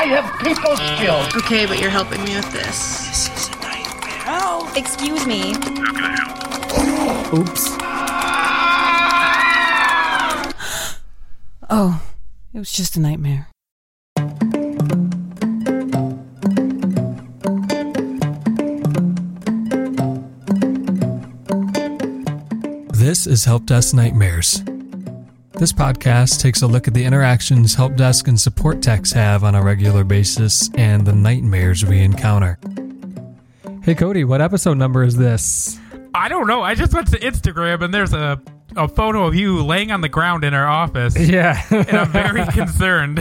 I have people skills. Okay, but you're helping me with this. This is a nightmare. Help! Excuse me. How can I help? Oops. Oh, it was just a nightmare. This is Help Desk Nightmares. This podcast takes a look at the interactions help desk and support techs have on a regular basis and the nightmares we encounter. Hey Cody, what episode number is this? I don't know. I just went to Instagram and there's a photo of you laying on the ground in our office. Yeah. And I'm very concerned.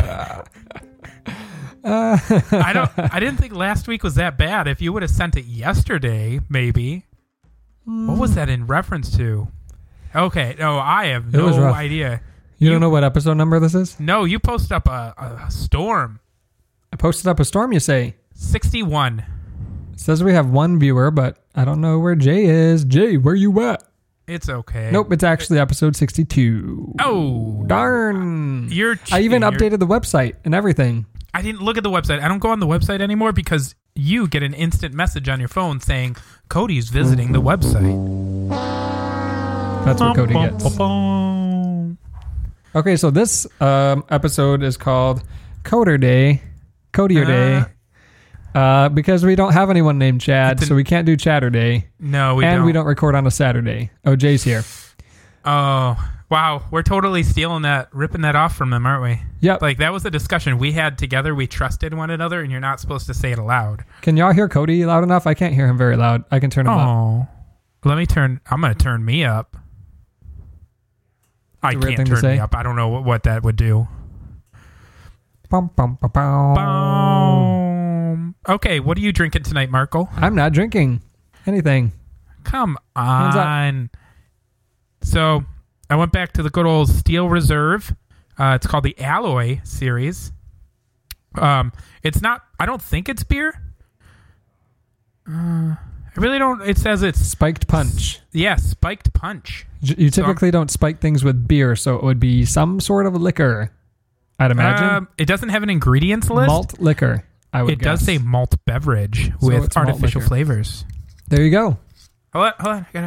I didn't think last week was that bad. If you would have sent it yesterday, maybe. What was that in reference to? Okay, no, I have no idea. You don't know what episode number this is? No, you posted up a storm. I posted up a storm, you say? 61. It says we have one viewer, but I don't know where Jay is. Jay, where you at? It's okay. Nope, it's actually episode 62. Oh. Darn. You're cheating. I even updated the website and everything. I didn't look at the website. I don't go on the website anymore because you get an instant message on your phone saying Cody's visiting the website. That's what Cody gets. Okay, so this episode is called Coder Day. Coder Day. Because we don't have anyone named Chad, so we can't do Chatter Day. No, we don't. And we don't record on a Saturday. Oh, Jay's here. Oh, wow. We're totally stealing that, ripping that off from them, aren't we? Yep. Like, that was a discussion we had together. We trusted one another, and you're not supposed to say it aloud. Can y'all hear Cody loud enough? I can't hear him very loud. I can turn him up. I'm going to turn me up. I can't turn me up. I don't know what that would do. Bum, bum, bum, bum. Okay, what are you drinking tonight, Marco? I'm not drinking anything. Come on. So, I went back to the good old Steel Reserve. It's called the Alloy series. It's not, I don't think it's beer. I really don't. It says it's Spiked Punch. Yeah, Spiked Punch. You typically don't spike things with beer, so it would be some sort of liquor, I'd imagine. It doesn't have an ingredients list. Malt liquor, I would guess. It does say malt beverage with artificial flavors. There you go. Hold on. I gotta.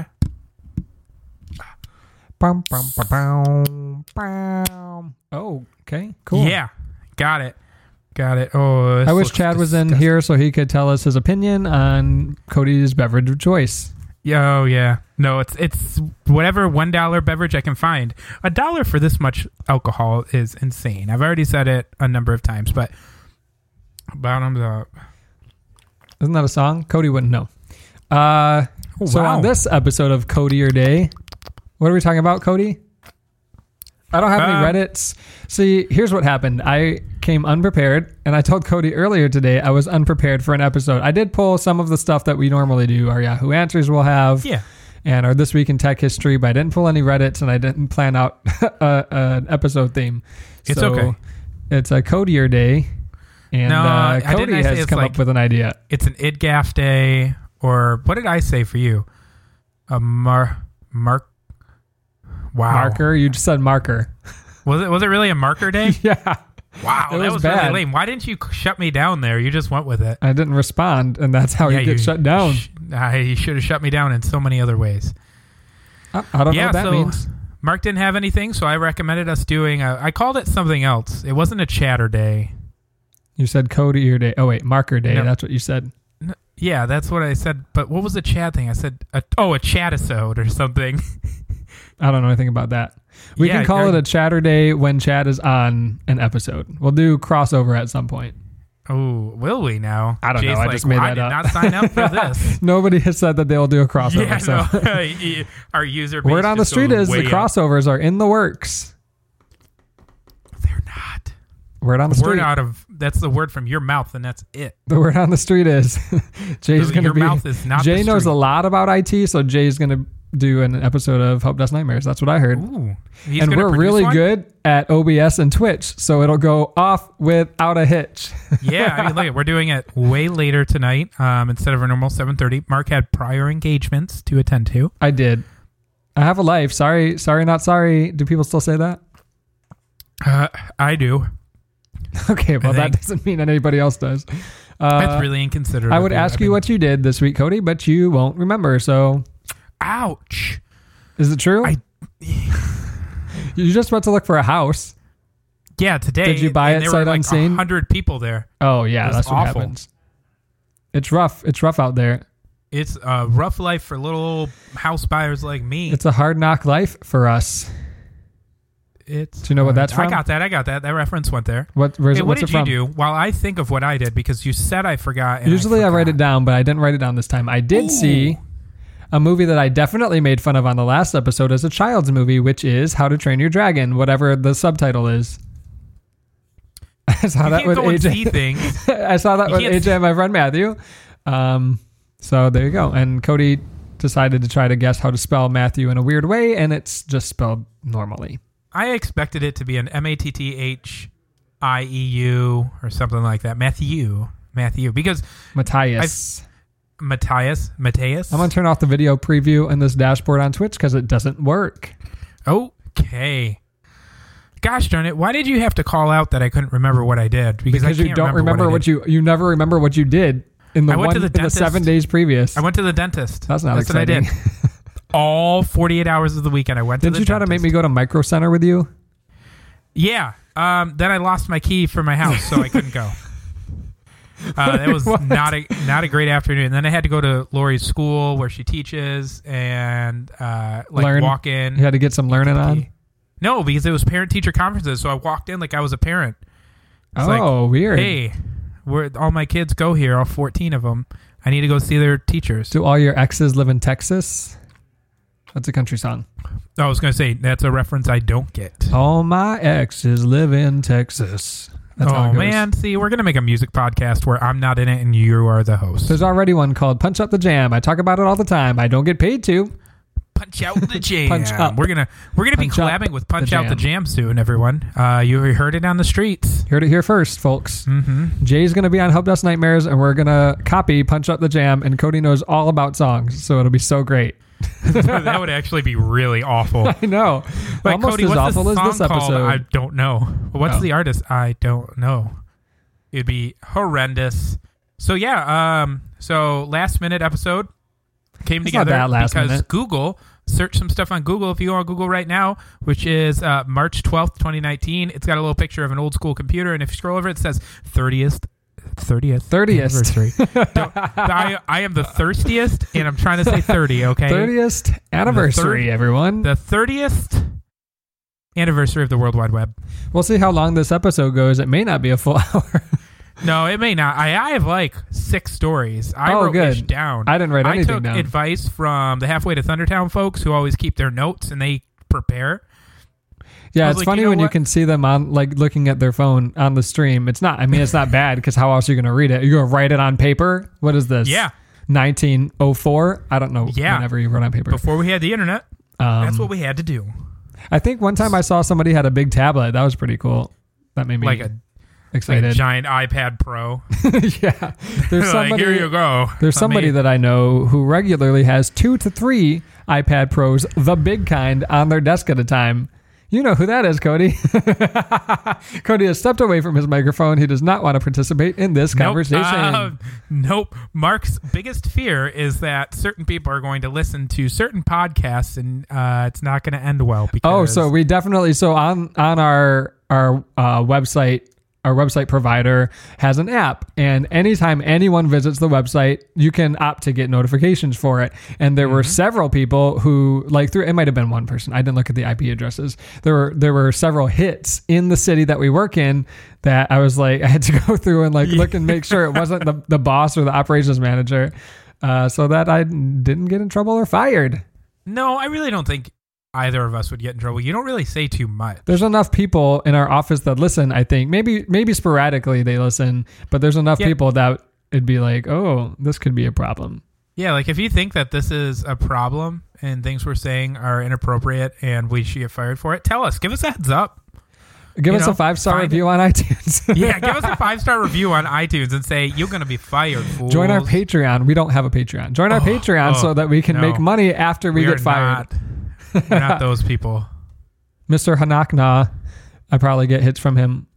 Bum, bum, bum, bum, bum. Oh, okay. Cool. Yeah, got it. Oh, I wish Chad was in here so he could tell us his opinion on Cody's beverage of choice. Oh, yeah. No, it's whatever $1 beverage I can find. $1 for this much alcohol is insane. I've already said it a number of times, but bottoms up. Isn't that a song? Cody wouldn't know. So on this episode of Cody or Day, what are we talking about, Cody? I don't have any Reddits. See, here's what happened. I came unprepared, and I told Cody earlier today I was unprepared for an episode. I did pull some of the stuff that we normally do. Our Yahoo Answers we'll have. Yeah. And our This Week in Tech History, but I didn't pull any Reddits, and I didn't plan out an episode theme. It's okay. It's a Cody Day, and Cody has come up with an idea. It's an IDGAF day, or what did I say for you? A mark. Wow. Marker? You just said marker. Was it really a marker day? Yeah. Wow, that was bad. really lame. Why didn't you shut me down there? You just went with it. I didn't respond, and that's how you get shut down. You should have shut me down in so many other ways. I don't know what that means. Mark didn't have anything, so I recommended us doing I called it something else. It wasn't a chatter day. You said Cody or Day. Oh, wait, marker day. No. That's what you said. No, yeah, that's what I said. But what was the chat thing? I said, a chat-isode or something. I don't know anything about that. We can call it a chatter day when Chad is on an episode. We'll do crossover at some point. Oh, will we now? I don't know. I just made that up. I did not sign up for this. Nobody has said that they'll do a crossover. Yeah, so. No. Our user base word on the street is the crossovers are in the works. They're not. Word on the street. That's the word from your mouth, and that's it. The word on the street is Jay's going to be. Your mouth is not. Jay knows a lot about IT, so Jay's going to do an episode of Help Desk Nightmares. That's what I heard. Ooh, and we're really good at OBS and Twitch, so it'll go off without a hitch. Yeah, I mean, look, we're doing it way later tonight instead of our normal 7:30. Mark had prior engagements to attend to. I did. I have a life. Sorry, not sorry. Do people still say that? I do. Okay, well, that doesn't mean anybody else does. That's really inconsiderate. I would ask you what you did this week, Cody, but you won't remember, so... Ouch. Is it true? You're just about to look for a house. Yeah, today. Did you buy it sight unseen? 100 people there. Oh, yeah, that's what awful. happens. It's rough. It's rough out there. It's a rough life for little house buyers like me. It's a hard knock life for us. Do you know what that's from? I got that. That reference went there. What did you do? While I think of what I did, because you said I forgot. Usually I write it down, but I didn't write it down this time. I did see a movie that I definitely made fun of on the last episode as a child's movie, which is How to Train Your Dragon, whatever the subtitle is. I saw that with AJ. I saw that with AJ and my friend Matthew. So there you go. And Cody decided to try to guess how to spell Matthew in a weird way, and it's just spelled normally. I expected it to be an Matthieuu or something like that. Matthew, because Matthias. I'm going to turn off the video preview in this dashboard on Twitch because it doesn't work. Okay. Gosh darn it! Why did you have to call out that I couldn't remember what I did? Because you don't remember what you never remember what you did in the 7 days previous. I went to the dentist. That's exciting. What I did. All 48 hours of the weekend, I went to the dentist. Did you try to make me go to Micro Center with you? Yeah. Then I lost my key for my house, so I couldn't go. It was not a great afternoon. And then I had to go to Lori's school where she teaches and walk in. You had to get some learning on? No, because it was parent-teacher conferences, so I walked in like I was a parent. Weird. Hey, all my kids go here, all 14 of them. I need to go see their teachers. Do all your exes live in Texas? That's a country song. I was going to say, that's a reference I don't get. All my exes live in Texas. That's how it goes. Man. See, we're going to make a music podcast where I'm not in it and you are the host. There's already one called Punch Up the Jam. I talk about it all the time. I don't get paid to. Punch out the jam. Punch up. We're gonna be collabing with Punch Out the Jam soon, everyone. You heard it on the streets. Heard it here first, folks. Mm-hmm. Jay's gonna be on Help Desk Nightmares, and we're gonna copy Punch Up the Jam. And Cody knows all about songs, so it'll be so great. That would actually be really awful. I know. Like, almost Cody, as what's awful the as song this episode. called? I don't know. What's the artist? I don't know. It'd be horrendous. So yeah. So last minute episode came together because Google. Search some stuff on Google if you go on Google right now, which is March 12th, 2019. It's got a little picture of an old school computer, and if you scroll over, it says 30th anniversary. I am the thirstiest, and I'm trying to say 30, okay? 30th anniversary, everyone. The 30th anniversary of the World Wide Web. We'll see how long this episode goes. It may not be a full hour. No, it may not. I have like 6 stories. I wrote good. Down. I didn't write anything down. I took advice from the Halfway to Thundertown folks who always keep their notes and they prepare. Yeah, it's funny when you can see them on looking at their phone on the stream. It's not bad because how else are you going to read it? You're going to write it on paper? What is this? Yeah. 1904? I don't know. Yeah. Whenever you wrote on paper. Before we had the internet. That's what we had to do. I think one time I saw somebody had a big tablet. That was pretty cool. That made me excited. Like a giant iPad Pro. Yeah. There's somebody, here you go. There's somebody that I know who regularly has 2 to 3 iPad Pros, the big kind, on their desk at a time. You know who that is, Cody. Cody has stepped away from his microphone. He does not want to participate in this conversation. Nope. Mark's biggest fear is that certain people are going to listen to certain podcasts and it's not going to end well. Because so we definitely, on our website, our website provider has an app, and anytime anyone visits the website, you can opt to get notifications for it. And there were several people who, it might have been one person. I didn't look at the IP addresses. There were several hits in the city that we work in that I was like, I had to go through and look and make sure it wasn't the boss or the operations manager, so that I didn't get in trouble or fired. No, I really don't think either of us would get in trouble. You don't really say too much. There's enough people in our office that listen, I think. Maybe sporadically they listen, but there's enough people that it'd be like, oh, this could be a problem. Yeah, like if you think that this is a problem and things we're saying are inappropriate and we should get fired for it, tell us. Give us a heads up. Give us a 5-star review on iTunes. Yeah, give us a 5-star review on iTunes and say, you're going to be fired, fools. Join our Patreon. We don't have a Patreon. Join our Patreon so that we can make money after we get fired. We're not those people. Mr. Hanakna, I probably get hits from him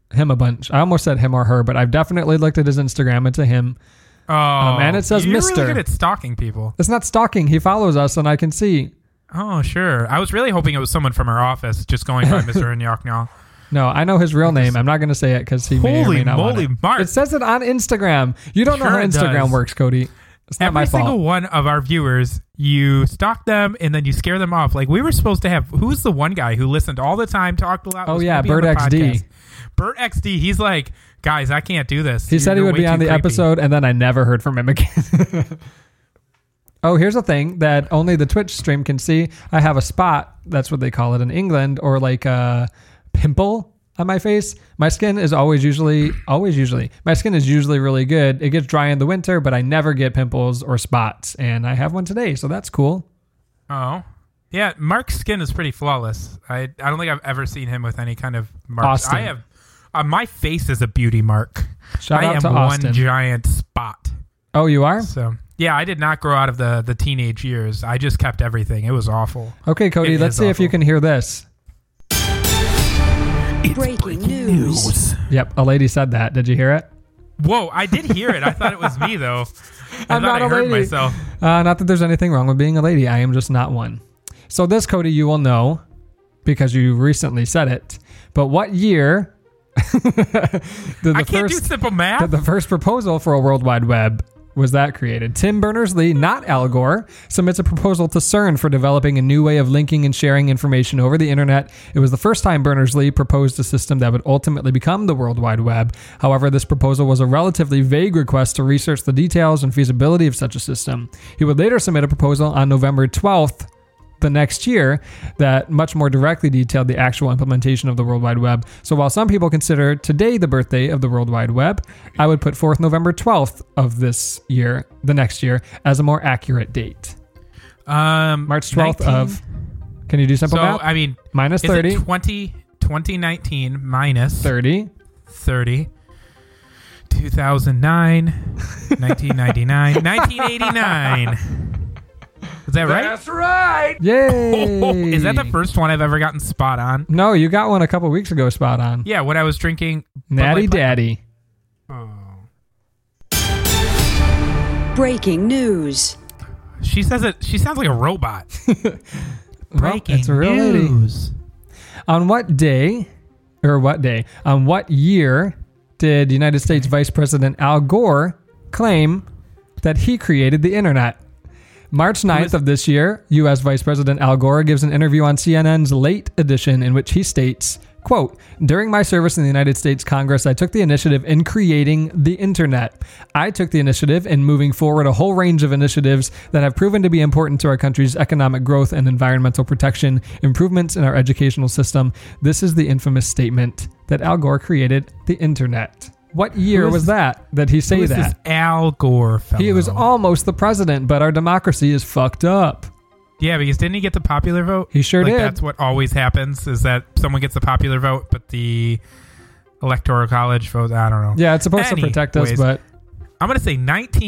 him a bunch. I almost said him or her, but I've definitely looked at his Instagram. It's a him. Oh, and it says you're Mr. really good at stalking people. It's not stalking. He follows us, and I can see. Oh, sure. I was really hoping it was someone from our office just going by Mr. Nyaknyal. No, I know his real name. I'm not going to say it because he may or may not want it. Mark. It says it on Instagram. You don't know how Instagram works, Cody. It's not my fault. Every single one of our viewers, you stalk them and then you scare them off. Like we were supposed to have. Who's the one guy who listened all the time, talked a lot? Oh yeah, Bert XD. Bert XD. He's like, guys, I can't do this. He said he would be on the episode, and then I never heard from him again. Oh, here's a thing that only the Twitch stream can see. I have a spot. That's what they call it in England, or like a pimple on my face. My skin is my skin is usually really good. It gets dry in the winter, but I never get pimples or spots, and I have one today, so that's cool. Oh, yeah. Mark's skin is pretty flawless. I don't think I've ever seen him with any kind of marks. Austin. I have. My face is a beauty mark. Shout out to I am Austin. one giant spot. Oh, you are? So yeah, I did not grow out of the teenage years. I just kept everything. It was awful. Okay, Cody, let's see if you can hear this. It's breaking news. Yep, a lady said that. Did you hear it? Whoa, I did hear it. I thought it was me, though. I'm not I a heard lady. myself. Not that there's anything wrong with being a lady. I am just not one. So this, Cody, you will know because you recently said it. But what year did the first proposal for a World Wide Web was that created? Tim Berners-Lee, not Al Gore, submits a proposal to CERN for developing a new way of linking and sharing information over the internet. It was the first time Berners-Lee proposed a system that would ultimately become the World Wide Web. However, this proposal was a relatively vague request to research the details and feasibility of such a system. He would later submit a proposal on November 12th, the next year, that much more directly detailed the actual implementation of the World Wide Web. So while some people consider today the birthday of the World Wide Web, I would put forth November 12th of this year, the next year, as a more accurate date. March 12th of... Can you do simple math? I mean... Minus 30. Is it 2019 minus... 30. 2009, 1999, 1989. Is that right? That's right. Yay! Oh, is that the first one I've ever gotten spot on? No, you got one a couple weeks ago spot on. Yeah, when I was drinking... Natty Daddy. Oh. Breaking news. She says it. She sounds like a robot. Breaking it's a real news. Lady. On what year did United States Vice President Al Gore claim that he created the internet? March 9th of this year, U.S. Vice President Al Gore gives an interview on CNN's Late Edition in which he states, quote, "During my service in the United States Congress, I took the initiative in creating the internet. I took the initiative in moving forward a whole range of initiatives that have proven to be important to our country's economic growth and environmental protection, improvements in our educational system. This is the infamous statement that Al Gore created the internet." What year was that he say that? This Al Gore fellow? He was almost the president, but our democracy is fucked up. Yeah, because didn't he get the popular vote? He sure did. That's what always happens, is that someone gets the popular vote, but the electoral college vote, I don't know. Yeah, it's supposed to protect us, but... I'm going to say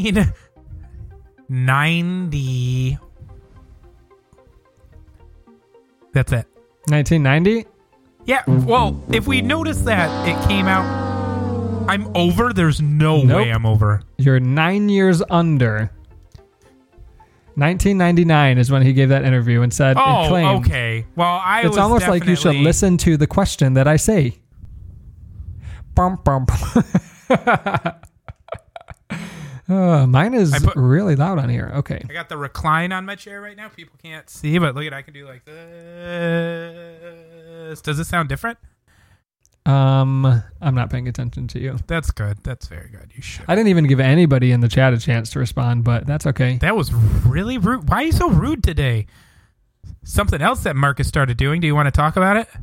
1990. That's it. 1990? Yeah, well, if we notice that it came out... I'm over? There's no way I'm over. You're 9 years under. 1999 is when he gave that interview and said, okay. Well, it's almost like you should listen to the question that I say. Bum, bum. Mine is really loud on here. Okay. I got the recline on my chair right now. People can't see, but look at I can do like this. Does it sound different? I'm not paying attention to you. That's good. That's very good. You should. I didn't even give anybody in the chat a chance to respond, but that's okay. That was really rude. Why are you so rude today? Something else that Marcus started doing. Do you want to talk about it?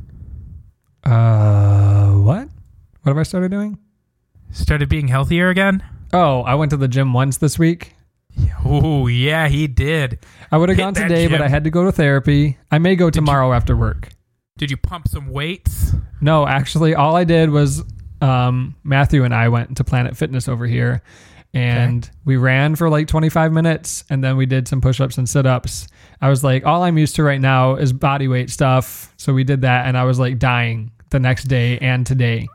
What? What have I started doing? Started being healthier again? Oh, I went to the gym once this week. Oh, yeah, he did. I would have gone today, but I had to go to therapy. I may go tomorrow after work. Did you pump some weights? No, actually, all I did was Matthew and I went to Planet Fitness over here, and we ran for like 25 minutes, and then we did some push-ups and sit-ups. I was like, all I'm used to right now is body weight stuff, so we did that, and I was like dying the next day and today.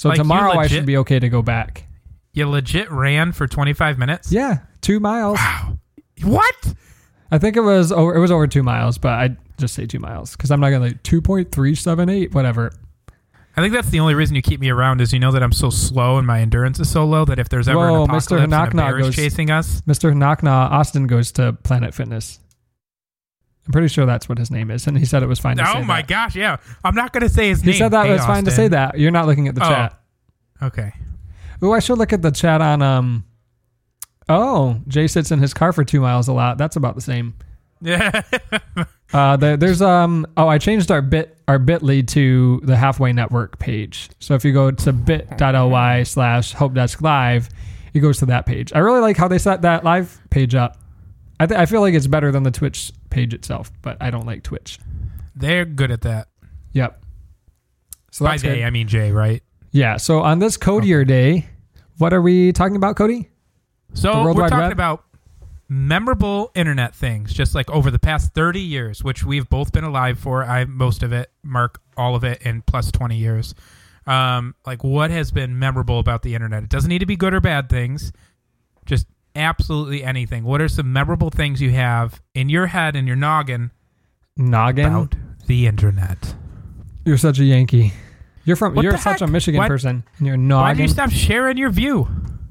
So Like, you tomorrow I legit- should be okay to go back. You legit ran for 25 minutes? Yeah, 2 miles. Wow. What? I think it was over 2 miles, but I just say 2 miles because I'm not gonna 2.378 whatever. I think that's the only reason you keep me around is you know that I'm so slow and my endurance is so low that if there's ever an apocalypse Mr. and a Knock-Knock bear is goes- chasing us. Mr. Knock-Knock Austin goes to Planet Fitness. I'm pretty sure that's what his name is, and he said it was fine to say Oh my that. gosh, yeah. I'm not going to say his name. He said that Hey, it was fine to Austin. say that. You're not looking at the chat. Okay. Oh, I should look at the chat on Jay sits in his car for 2 miles a lot. That's about the same. Yeah. There's I changed our bit.ly to the Halfway Network page. So if you go to bit.ly/HopeDeskLive, it goes to that page. I really like how they set that live page up. I feel like it's better than the Twitch page itself, but I don't like Twitch. They're good at that. Yep. So By that's they, good. I mean Jay, right? Yeah. So on this Codier Day, what are we talking about, Cody? So World we're Wide talking Web? about memorable internet things, just like over the past 30 years, which we've both been alive for. Most of it, Mark, all of it, and plus 20 years. Like what has been memorable about the internet? It doesn't need to be good or bad things. Just absolutely anything. What are some memorable things you have in your head and your noggin about the internet? You're such a Yankee. You're What such the heck? a Michigan What? person. And you're noggin. Why did you stop sharing your view?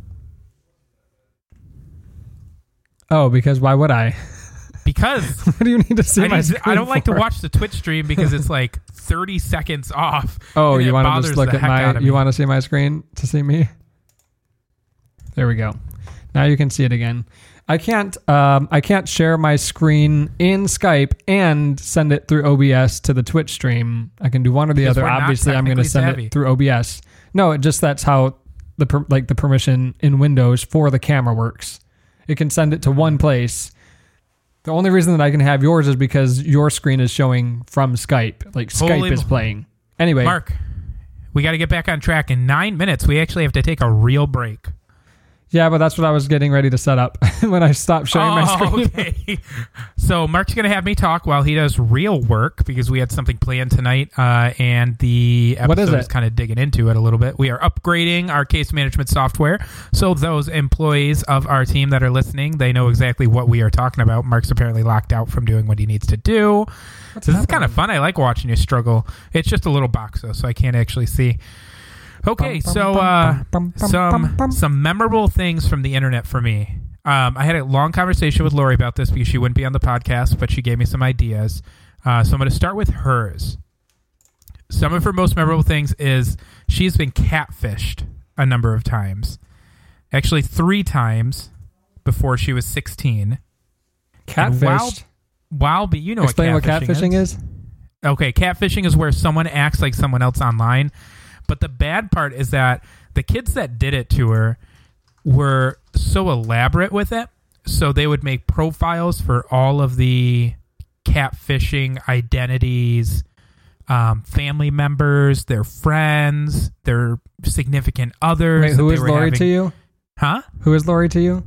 Oh, because why would I? Because What do you need to see my screen I don't like to for? watch the Twitch stream because it's like 30 seconds off. Oh, and you it want to bothers just look the at heck out my? of You me. want to see my screen to see me? There we go. Now you can see it again. I can't share my screen in Skype and send it through OBS to the Twitch stream. I can do one or the Because other. we're not Obviously, I'm going to send technically it through OBS. No, that's how the permission in Windows for the camera works. It can send it to one place. The only reason that I can have yours is because your screen is showing from Skype. Like Skype is playing. Anyway, Mark, we got to get back on track. In 9 minutes, we actually have to take a real break. yeah, but that's what I was getting ready to set up when I stopped showing my screen. Okay. So Mark's going to have me talk while he does real work because we had something planned tonight, and the What is episode it? is kind of digging into it a little bit. We are upgrading our case management software, so those employees of our team that are listening, they know exactly what we are talking about. Mark's apparently locked out from doing what he needs to do. So this is kind of fun. I like watching you struggle. It's just a little box, though, so I can't actually see. Okay, so some memorable things from the internet for me. I had a long conversation with Lori about this because she wouldn't be on the podcast, but she gave me some ideas. So I'm going to start with hers. Some of her most memorable things is she's been catfished a number of times. Actually, 3 times before she was 16. Catfished. But you know Explain what what catfishing is. Okay, catfishing is where someone acts like someone else online. But the bad part is that the kids that did it to her were so elaborate with it. So they would make profiles for all of the catfishing identities, family members, their friends, their significant others. Wait, who is Lori to you? Huh? Who is Lori to you?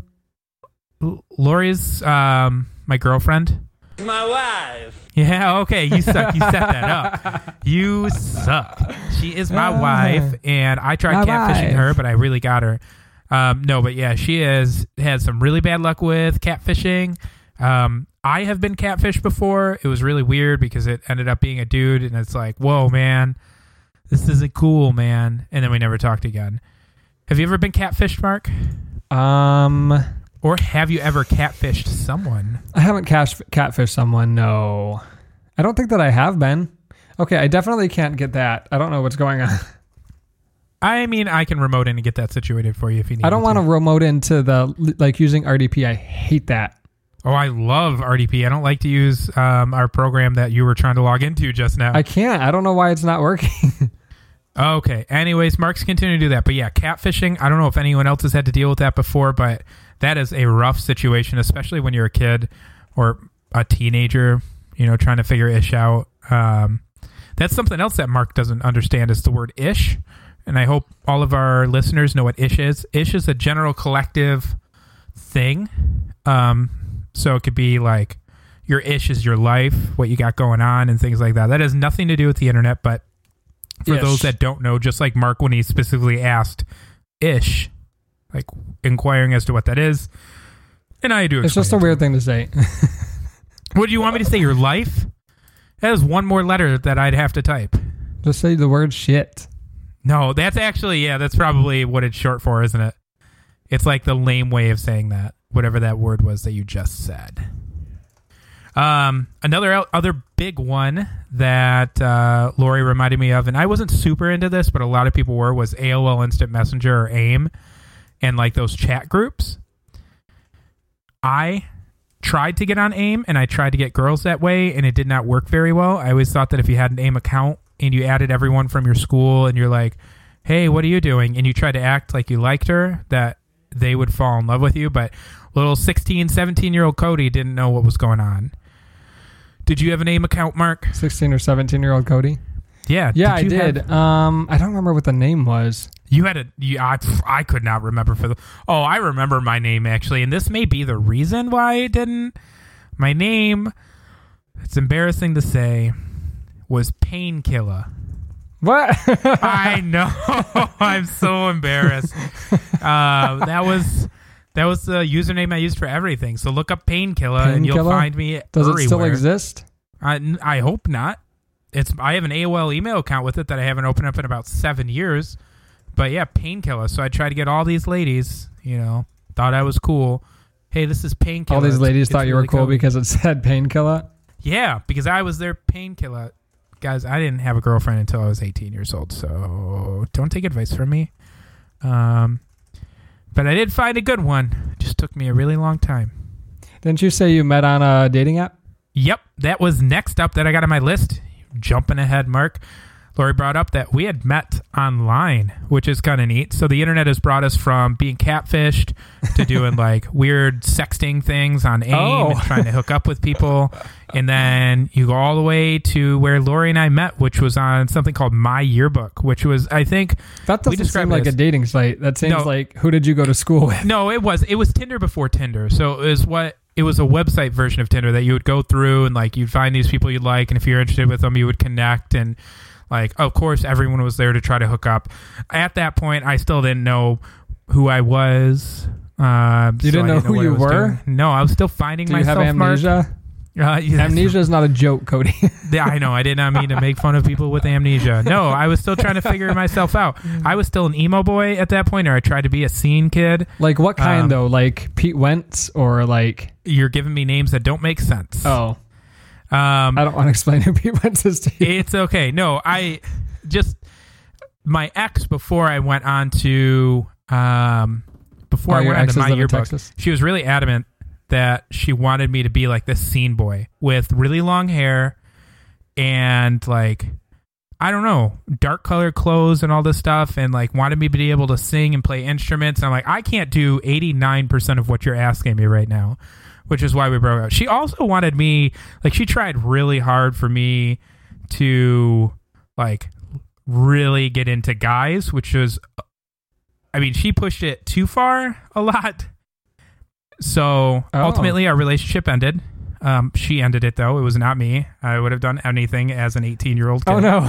Lori's my girlfriend. My wife. Yeah, okay, you suck. You set that up. You suck. She is my wife, and I tried My catfishing wife. her, but I really got her. No, but yeah, she has had some really bad luck with catfishing. I have been catfished before. It was really weird because it ended up being a dude, and it's like, whoa, man, this isn't cool, man. And then we never talked again. Have you ever been catfished, Mark? Or have you ever catfished someone? I haven't catfished someone. No, I don't think that I have been. Okay, I definitely can't get that. I don't know what's going on. I mean, I can remote in and get that situated for you if you need. I don't want to remote into using RDP. I hate that. Oh, I love RDP. I don't like to use our program that you were trying to log into just now. I can't. I don't know why it's not working. Okay. Anyways, Mark's continue to do that. But yeah, catfishing, I don't know if anyone else has had to deal with that before, but that is a rough situation, especially when you're a kid or a teenager, trying to figure ish out. That's something else that Mark doesn't understand is the word ish. And I hope all of our listeners know what ish is. Ish is a general collective thing. So it could be like your ish is your life, what you got going on and things like that. That has nothing to do with the internet, but For Ish. those that don't know, just like Mark when he specifically asked ish, like inquiring as to what that is. And I do. It's just a weird thing to say. What do you want me to say? Your life? That is one more letter that I'd have to type. Just say the word shit. No, that's actually, that's probably what it's short for, isn't it? It's like the lame way of saying that, whatever that word was that you just said. Another other big one that Lori reminded me of, and I wasn't super into this, but a lot of people were, was AOL Instant Messenger or AIM and like those chat groups. I tried to get on AIM and I tried to get girls that way, and it did not work very well. I always thought that if you had an AIM account and you added everyone from your school and you're like, hey, what are you doing? And you tried to act like you liked her, that they would fall in love with you. But little 16, 17-year-old Cody didn't know what was going on. Did you have an AIM account, Mark? 16 or 17-year-old Cody? Yeah. Yeah, I did. I don't remember what the name was. You had I could not remember I remember my name actually, and this may be the reason why it didn't. My name, it's embarrassing to say, was Painkiller. What? I know. I'm so embarrassed. That was the username I used for everything. So look up Painkiller and you'll find me Does everywhere. it still exist? I hope not. I have an AOL email account with it that I haven't opened up in about 7 years. But yeah, Painkiller. So I tried to get all these ladies, thought I was cool. Hey, this is Painkiller. All these ladies thought you were really cool because it said Painkiller? Yeah, because I was their Painkiller. Guys, I didn't have a girlfriend until I was 18 years old, so don't take advice from me. But I did find a good one. It just took me a really long time. Didn't you say you met on a dating app? Yep, that was next up that I got on my list. Jumping ahead, Mark. Lori brought up that we had met online, which is kind of neat. So the internet has brought us from being catfished to doing like weird sexting things on AIM and trying to hook up with people. And then you go all the way to where Lori and I met, which was on something called My Yearbook, which was, I think... That doesn't seem like a dating site. That seems like, who did you go to school with? No, it was Tinder before Tinder. So it was a website version of Tinder that you would go through and like you'd find these people you'd like, and if you're interested with them, you would connect, and like, of course, everyone was there to try to hook up. At that point, I still didn't know who I was. You didn't know who you were? Doing. No, I was still finding myself. Do you have amnesia? Amnesia is not a joke, Cody. I know. I did not mean to make fun of people with amnesia. No, I was still trying to figure myself out. I was still an emo boy at that point, or I tried to be a scene kid. Like what kind, though? Like Pete Wentz or like... You're giving me names that don't make sense. Oh. I don't want to explain who Pete Wentz is to you. It's okay. No, my ex before I went on to My Yearbook, she was really adamant that she wanted me to be like this scene boy with really long hair and like, I don't know, dark colored clothes and all this stuff, and like wanted me to be able to sing and play instruments. And I'm like, I can't do 89% of what you're asking me right now, which is why we broke up. She also wanted me, like, she tried really hard for me to like really get into guys, which was, I mean, she pushed it too far a lot. So ultimately our relationship ended. She ended it though. It was not me. I would have done anything as an 18-year-old kid. Oh no.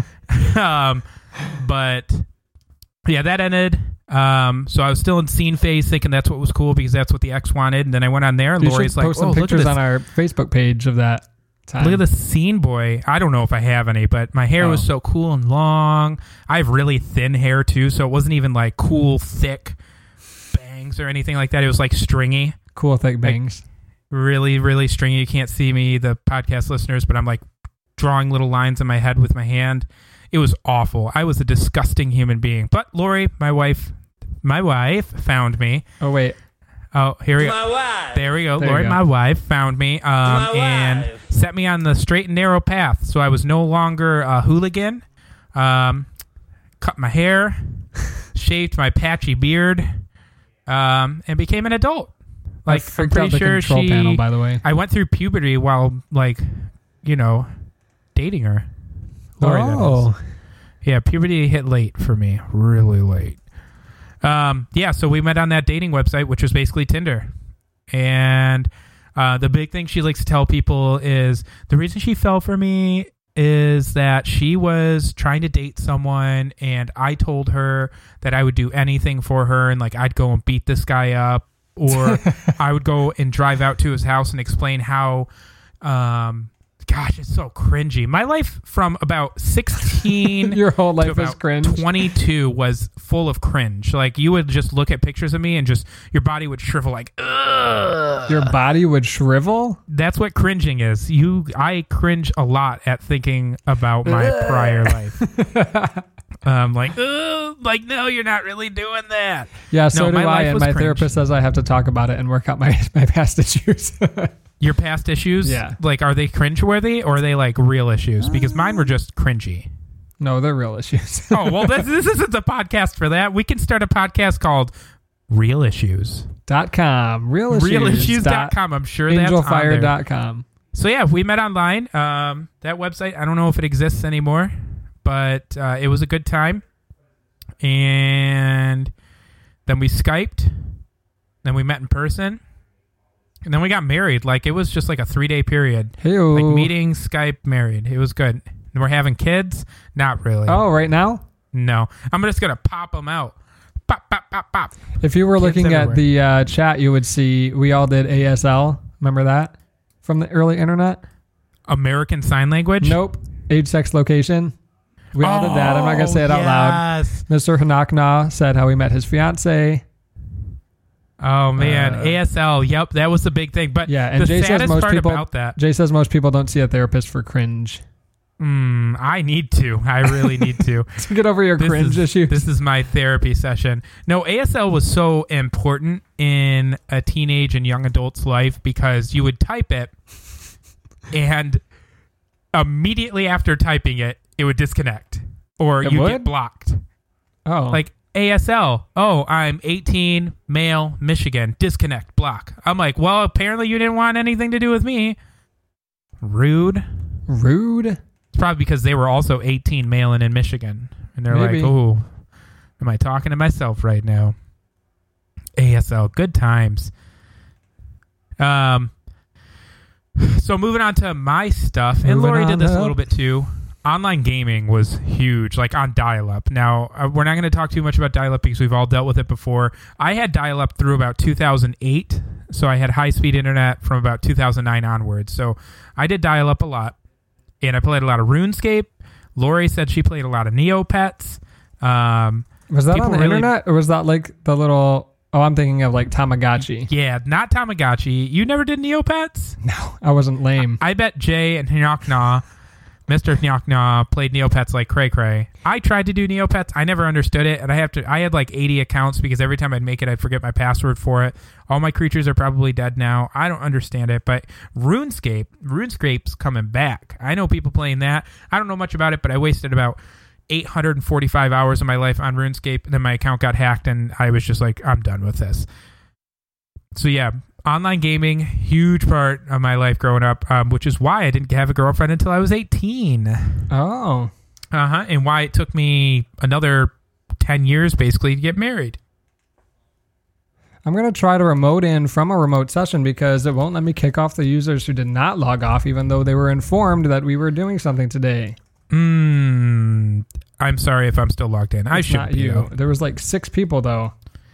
But yeah, that ended. So I was still in scene phase thinking that's what was cool because that's what the ex wanted. And then I went on there and Lori's like, post some pictures on our Facebook page of that time. Look at the scene boy. I don't know if I have any, but my hair was so cool and long. I have really thin hair too. So it wasn't even like cool, thick bangs or anything like that. It was like stringy. Cool, thick bangs. Like, really, really stringy. You can't see me, the podcast listeners, but I'm like drawing little lines in my head with my hand. It was awful. I was a disgusting human being. But Lori, my wife found me. Oh, wait. Oh, here we go. My wife. There we go. Lori, my wife, found me and set me on the straight and narrow path. So I was no longer a hooligan. Cut my hair, shaved my patchy beard, and became an adult. Like, I'm pretty sure panel, by the way. I went through puberty while, like, dating her. Lori, that is. Yeah, puberty hit late for me. Really late. Yeah, so we met on that dating website, which was basically Tinder. And the big thing she likes to tell people is the reason she fell for me is that she was trying to date someone, and I told her that I would do anything for her, and like I'd go and beat this guy up, or I would go and drive out to his house and explain how gosh, it's so cringy. My life from about 16 Your whole to life is about cringe. 22 was full of cringe. Like you would just look at pictures of me and just your body would shrivel like, ugh. Your body would shrivel? That's what cringing is. I cringe a lot at thinking about my prior life. Like, ugh, like, no, you're not really doing that. Yeah, so No, do my I, life and was my cringe. therapist says I have to talk about it and work out my past issues. Your past issues? Yeah. Like, are they cringeworthy or are they like real issues? Because mine were just cringy. No, they're real issues. Oh, well, this isn't the podcast for that. We can start a podcast called Real Issues. .com. Real issues. Realissues.com. I'm sure that's on there. Angelfire.com. So, yeah, we met online. That website, I don't know if it exists anymore, but it was a good time. And then we Skyped. Then we met in person. And then we got married. Like, it was just like a 3-day period. Hey-o. Like, meeting, Skype, married. It was good. And we're having kids? Not really. Oh, right now? No. I'm just going to pop them out. Pop, pop, pop, pop. If you were Kids looking at everywhere. the chat, you would see we all did ASL. Remember that? From the early internet? American Sign Language? Nope. Age, sex, location. We all did that. I'm not going to say it out loud. Yes. Mr. Hanakna said how he met his fiance. Oh, man. ASL. Yep, that was the big thing. But Yeah, and the Jay says saddest most part people about that, Jay says most people don't see a therapist for cringe. I need to. I really need to. So get over your cringe issues. This is my therapy session. No, ASL was so important in a teenage and young adult's life because you would type it and immediately after typing it, it would disconnect or It you'd would? get blocked. Oh, Like ASL. Oh, I'm 18, male, Michigan. Disconnect, block. I'm like, well, apparently you didn't want anything to do with me. Rude. rude. It's probably because they were also 18, male, and in Michigan. And they're Maybe. like, oh, am I talking to myself right now? ASL, good times. So moving on to my stuff, and Moving Lori did on this a up. little bit too. Online gaming was huge, like on dial-up. Now, we're not going to talk too much about dial-up because we've all dealt with it before. I had dial-up through about 2008, so I had high-speed internet from about 2009 onwards. So I did dial-up a lot, and I played a lot of RuneScape. Lori said she played a lot of Neopets. Was that People on the really- internet or was that like the little? Oh, I'm thinking of like Tamagotchi. Yeah, not Tamagotchi. You never did Neopets? No, I wasn't lame. I bet Jay and Nyakna, Mr. Nyakna, played Neopets like cray cray. I tried to do Neopets. I never understood it, and I had like 80 accounts because every time I'd make it, I'd forget my password for it. All my creatures are probably dead now. I don't understand it, but RuneScape's coming back. I know people playing that. I don't know much about it, but I wasted about 845 hours of my life on RuneScape, and then my account got hacked, and I was just like, I'm done with this. So yeah, online gaming, huge part of my life growing up, which is why I didn't have a girlfriend until I was 18. Oh, And why it took me another 10 years basically to get married. I'm going to try to remote in from a remote session because it won't let me kick off the users who did not log off, even though they were informed that we were doing something today. I'm sorry if I'm still logged in. I It's shouldn't not be, you. though. There was like 6 people though.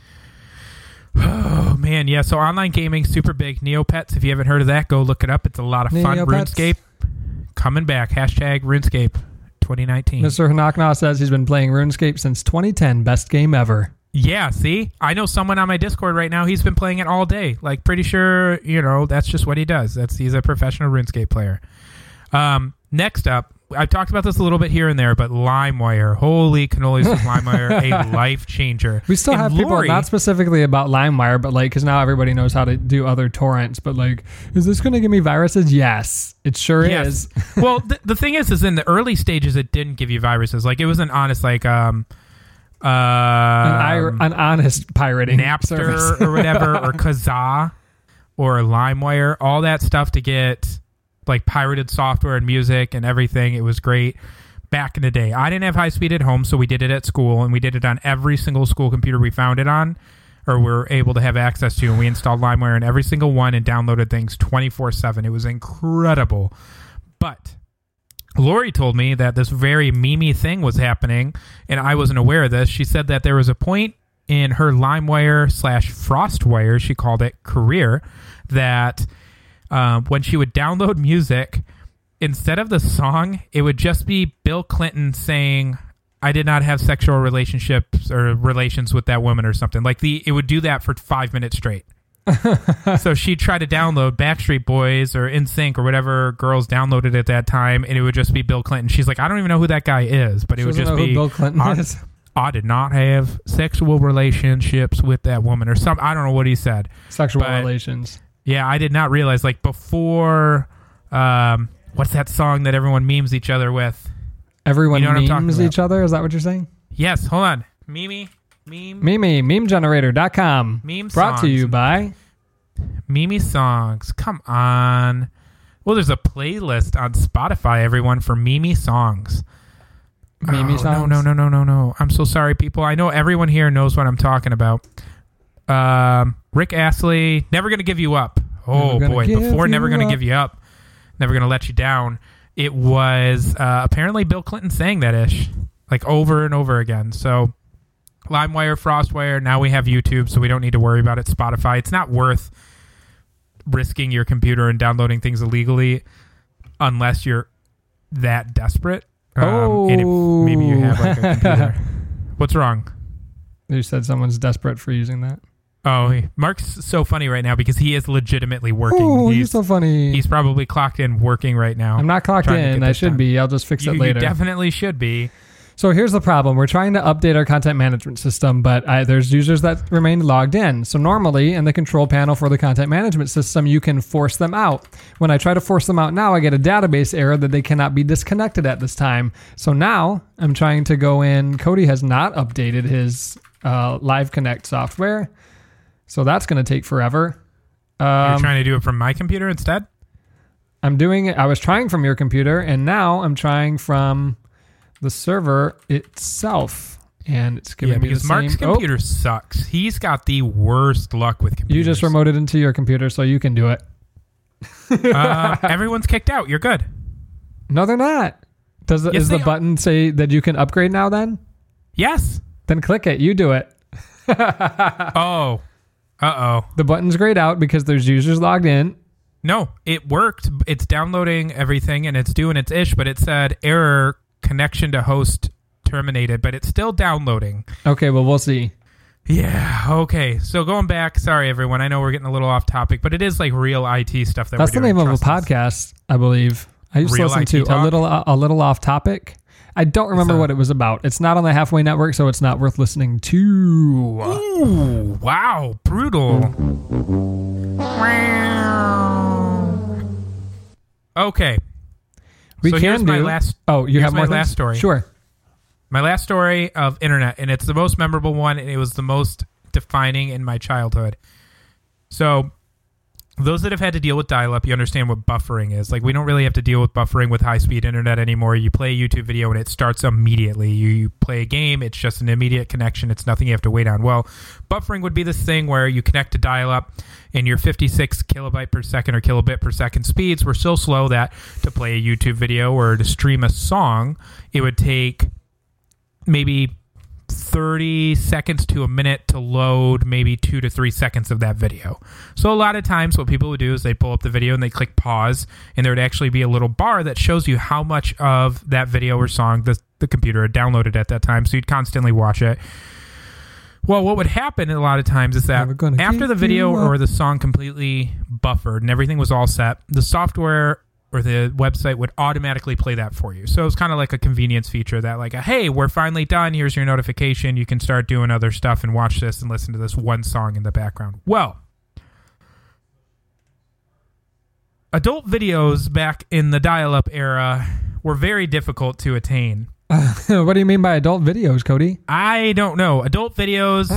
Oh, man. Yeah, so online gaming, super big. Neopets, if you haven't heard of that, go look it up. It's a lot of fun. Neopets. RuneScape, coming back. Hashtag RuneScape 2019. Mr. Hanakna says he's been playing RuneScape since 2010. Best game ever. Yeah, see? I know someone on my Discord right now, he's been playing it all day. Like, pretty sure, that's just what he does. He's a professional RuneScape player. Next up, I've talked about this a little bit here and there, but LimeWire. Holy cannolis with LimeWire, a life changer. We still And have people, Lori- not specifically about LimeWire, but like, because now everybody knows how to do other torrents. But like, is this going to give me viruses? Yes, it sure is. Well, the thing is in the early stages, it didn't give you viruses. Like, it was an honest, like, An honest pirating Napster service. or whatever, or Kazaa or LimeWire, all that stuff to get like pirated software and music and everything. It was great back in the day. I didn't have high speed at home, so we did it at school, and we did it on every single school computer we found it on, or were able to have access to, and we installed LimeWire in every single one and downloaded things 24/7. It was incredible. But Lori told me that this very Mimi thing was happening, and I wasn't aware of this. She said that there was a point in her LimeWire/FrostWire, she called it, career, that when she would download music, instead of the song, it would just be Bill Clinton saying, "I did not have sexual relationships or relations with that woman," or something. Like it would do that for 5 minutes straight. So she'd try to download Backstreet Boys or NSYNC or whatever girls downloaded at that time, and it would just be Bill Clinton. She's like, I don't even know who that guy is, but it would just be Bill Clinton is. I did not have sexual relationships with that woman or something. I don't know what he said. Sexual relations. Yeah, I did not realize. Like before, what's that song that everyone memes each other with? Everyone memes each other? Is that what you're saying? Yes. Hold on. memegenerator.com. Meme brought songs. to you by Mimi songs. Come on. Well, there's a playlist on Spotify, everyone, for Mimi songs. Mimi songs? No. I'm so sorry, people. I know everyone here knows what I'm talking about. Rick Astley, Never Gonna Give You Up. Oh, boy. Before Never Gonna Give You Up, Never Gonna Let You Down, it was apparently Bill Clinton saying that ish, like over and over again. So LimeWire, FrostWire, now we have YouTube, so we don't need to worry about it. Spotify. It's not worth risking your computer and downloading things illegally unless you're that desperate. And if maybe you have like a computer. What's wrong? You said someone's desperate for using that. Oh, Mark's so funny right now because he is legitimately working. Oh, he's so funny. He's probably clocked in working right now. I'm not clocked in. I should be. I'll just fix it later. You definitely should be. So here's the problem. We're trying to update our content management system, but there's users that remain logged in. So normally in the control panel for the content management system, you can force them out. When I try to force them out now, I get a database error that they cannot be disconnected at this time. So now I'm trying to go in. Cody has not updated his Live Connect software. So that's going to take forever. You're trying to do it from my computer instead? I'm doing it. I was trying from your computer, and now I'm trying from the server itself, and it's giving me the same. Mark's computer sucks. He's got the worst luck with computers. You just remoted into your computer, so you can do it. Everyone's kicked out. You're good. No, they're not. Is the button say that you can upgrade now then? Yes. Then click it. You do it. Oh. Uh-oh. The button's grayed out because there's users logged in. No, it worked. It's downloading everything, and it's doing its ish, but it said error, connection to host terminated, but it's still downloading. Okay, well, we'll see. Yeah, okay. So going back, sorry, everyone. I know we're getting a little off topic, but it is like real IT stuff That's the name of a podcast, I believe. I used to listen to a little off topic. I don't remember what it was about. It's not on the Halfway Network, so it's not worth listening to. Ooh, wow, brutal. Okay. We can do. My last, you have more things? Last story. Sure. My last story of internet, and it's the most memorable one, and it was the most defining in my childhood. So those that have had to deal with dial-up, you understand what buffering is. Like, we don't really have to deal with buffering with high-speed internet anymore. You play a YouTube video, and it starts immediately. You play a game, it's just an immediate connection. It's nothing you have to wait on. Well, buffering would be this thing where you connect to dial-up, and your 56 kilobyte per second or kilobit per second speeds were so slow that to play a YouTube video or to stream a song, it would take maybe 30 seconds to a minute to load maybe 2 to 3 seconds of that video. So a lot of times what people would do is they pull up the video and they click pause, and there would actually be a little bar that shows you how much of that video or song the computer had downloaded at that time. So you'd constantly watch it. Well, what would happen a lot of times is that after the video or the song completely buffered and everything was all set, the software or the website would automatically play that for you. So it's kind of like a convenience feature that like, hey, we're finally done. Here's your notification. You can start doing other stuff and watch this and listen to this one song in the background. Well, adult videos back in the dial-up era were very difficult to attain. What do you mean by adult videos, Cody? I don't know. Adult videos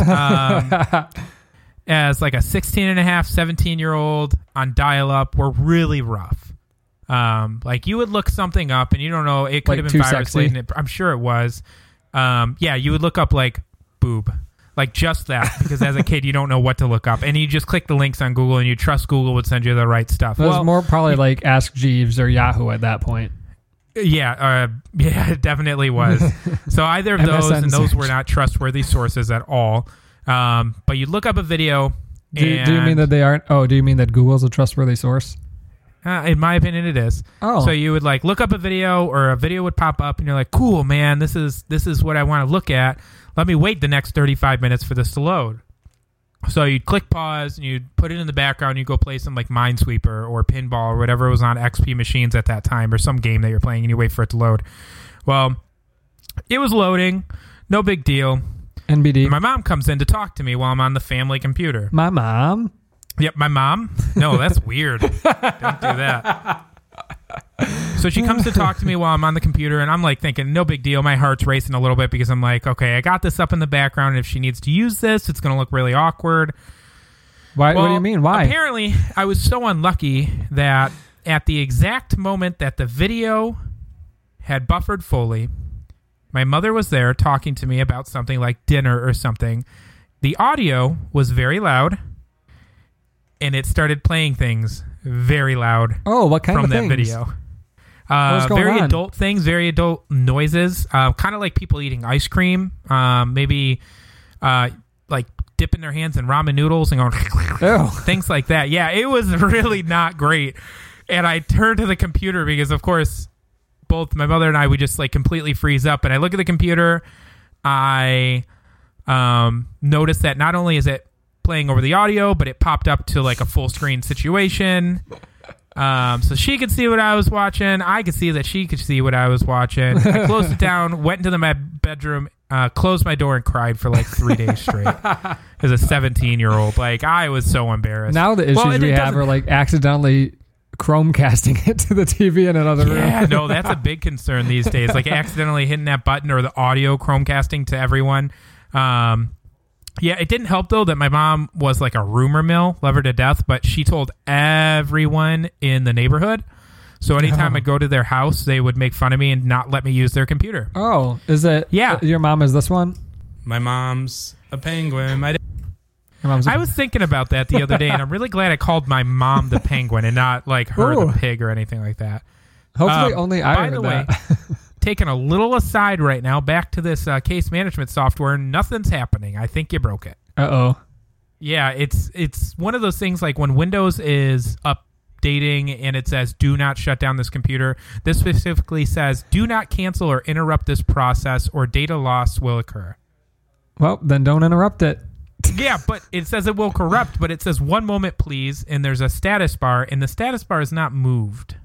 as like a 16 and a half, 17-year-old on dial-up were really rough. Like you would look something up and you don't know, it could have been virus laden. I'm sure it was. Yeah, you would look up like boob, like just that, because as a kid you don't know what to look up, and you just click the links on Google and you trust Google would send you the right stuff. It was more probably like Ask Jeeves or Yahoo at that point. Yeah, it definitely was. So either of those, and those were not trustworthy sources at all. But you look up a video. Do you mean that they aren't? Oh, do you mean that Google's a trustworthy source? In my opinion, it is. Oh. So you would like look up a video, or a video would pop up, and you're like, "Cool, man, this is what I want to look at. Let me wait the next 35 minutes for this to load." So you'd click pause, and you'd put it in the background. You go play some like Minesweeper or Pinball or whatever was on XP machines at that time, or some game that you're playing, and you wait for it to load. Well, it was loading, no big deal. NBD. My mom comes in to talk to me while I'm on the family computer. My mom? Yep, my mom. No, that's weird. Don't do that. So she comes to talk to me while I'm on the computer, and I'm like thinking, no big deal. My heart's racing a little bit because I'm like, okay, I got this up in the background, and if she needs to use this, it's going to look really awkward. Why? Well, what do you mean? Why? Apparently, I was so unlucky that at the exact moment that the video had buffered fully, my mother was there talking to me about something like dinner or something. The audio was very loud, and it started playing things very loud. Oh, what kind from of that things? video? What's going very on? adult things, very adult noises. Kind of like people eating ice cream. Maybe like dipping their hands in ramen noodles and going things like that. Yeah, it was really not great. And I turned to the computer because, of course, both my mother and I would just like completely freeze up. And I look at the computer. I noticed that not only is it playing over the audio, but it popped up to like a full screen situation. So she could see what I was watching. I could see that she could see what I was watching. I closed it down, went into my bedroom, closed my door, and cried for like 3 days straight. As a 17-year-old, like I was so embarrassed. Now the issues we have are like accidentally Chromecasting it to the TV in another room. Yeah, no, that's a big concern these days. Like accidentally hitting that button, or the audio Chromecasting to everyone. Yeah, it didn't help though that my mom was like a rumor mill, love her to death, but she told everyone in the neighborhood. So anytime I go to their house, they would make fun of me and not let me use their computer. Oh, is it? Yeah. Your mom is this one? My mom's a penguin. I was thinking about that the other day, and I'm really glad I called my mom the penguin and not like her the pig or anything like that. Hopefully only I by heard the that. way, taking a little aside right now, back to this case management software. Nothing's happening. I think you broke it. Uh-oh. Yeah, it's one of those things like when Windows is updating and it says, do not shut down this computer. This specifically says, do not cancel or interrupt this process or data loss will occur. Well, then don't interrupt it. Yeah, but it says it will corrupt, but it says 1 moment, please, and there's a status bar, and the status bar is not moved.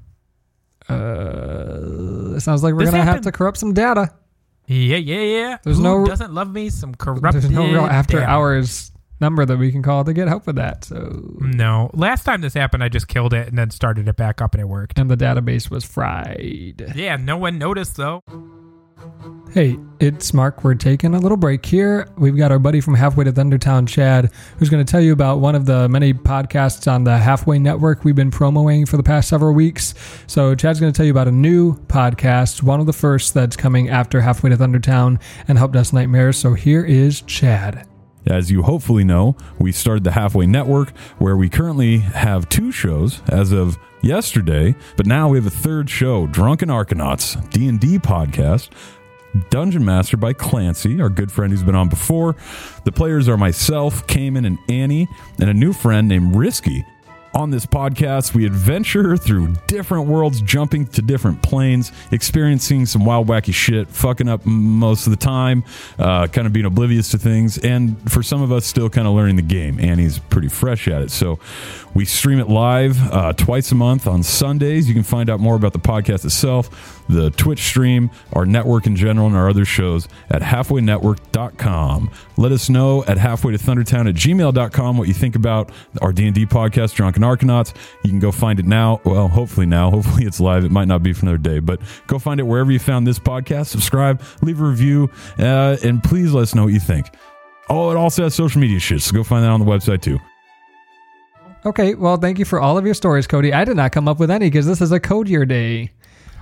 It sounds like we're going to have to corrupt some data. Yeah. There's Who doesn't love me some corrupted There's no real after data. hours number that we can call to get help with that. So no. Last time this happened, I just killed it and then started it back up, and it worked. And the database was fried. Yeah, no one noticed, though. Hey, it's Mark. We're taking a little break here. We've got our buddy from Halfway to Thundertown, Chad, who's going to tell you about one of the many podcasts on the Halfway Network we've been promoting for the past several weeks. So Chad's going to tell you about a new podcast, one of the first that's coming after Halfway to Thundertown and Help Desk Nightmares. So here is Chad. As you hopefully know, we started the Halfway Network, where we currently have 2 shows as of yesterday, but now we have a 3rd show, Drunken Arkanauts, D&D podcast, Dungeon Master by Clancy, our good friend who's been on before. The players are myself, Cayman, and Annie, and a new friend named Risky. On this podcast, we adventure through different worlds, jumping to different planes, experiencing some wild, wacky shit, fucking up most of the time, kind of being oblivious to things, and for some of us, still kind of learning the game. Annie's pretty fresh at it. So we stream it live twice a month on Sundays. You can find out more about the podcast itself, the Twitch stream, our network in general, and our other shows at halfwaynetwork.com. Let us know at halfwaytothundertown@gmail.com what you think about our D&D podcast, Drunken Arkanauts. You can go find it now. Well, hopefully now. Hopefully it's live. It might not be for another day, but go find it wherever you found this podcast. Subscribe, leave a review, and please let us know what you think. Oh, it also has social media shit, so go find that on the website too. Okay, well, thank you for all of your stories, Cody. I did not come up with any because this is a Code Year Day.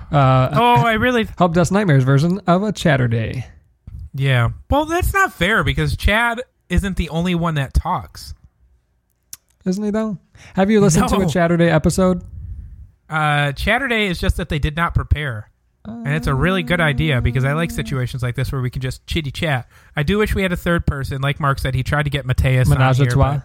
I really... Help Desk Nightmares version of a Chatter Day. Yeah. Well, that's not fair because Chad isn't the only one that talks. Isn't he, though? Have you listened to a Chatter Day episode? Chatter Day is just that they did not prepare. And it's a really good idea because I like situations like this where we can just chitty chat. I do wish we had a third person. Like Mark said, he tried to get Mateus on Menage a here. trois.